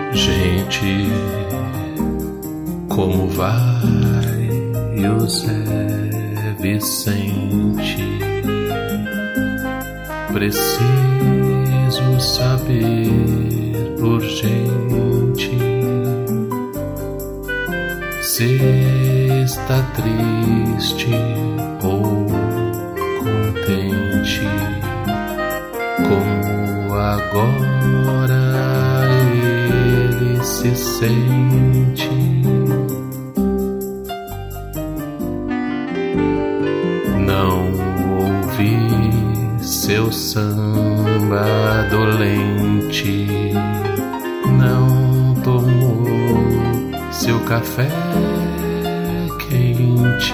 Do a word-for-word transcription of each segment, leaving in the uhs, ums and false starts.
Gente, como vai o Zé Vicente? Preciso saber urgente se está triste ou contente, como agora ele se sente. Não ouvi seu samba dolente, não tomou seu café quente.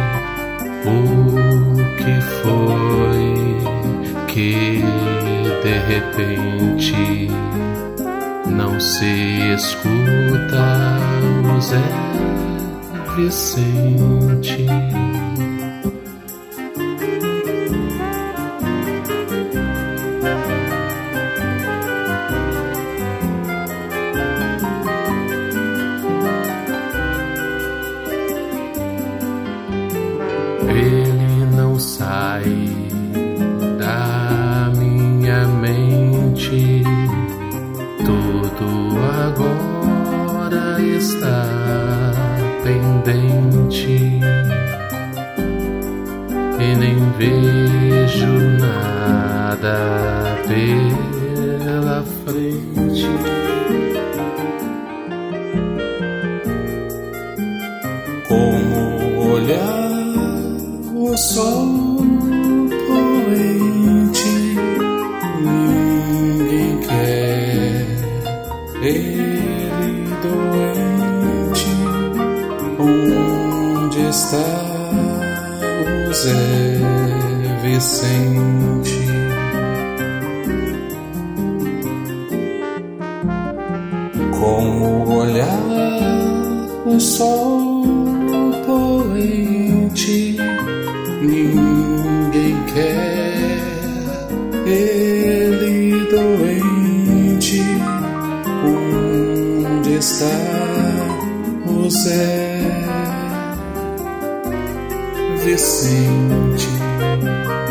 O que foi que de repente não se escuta o Zé Vicente? Ele não sai da minha mente, tudo agora está pendente e nem vejo nada pela frente. Como olhar o sol poente, ninguém quer ele doente. Onde está o Zé Vicente? Como olhar o sol poente, ninguém quer ele doente. Onde está o Zé Vicente?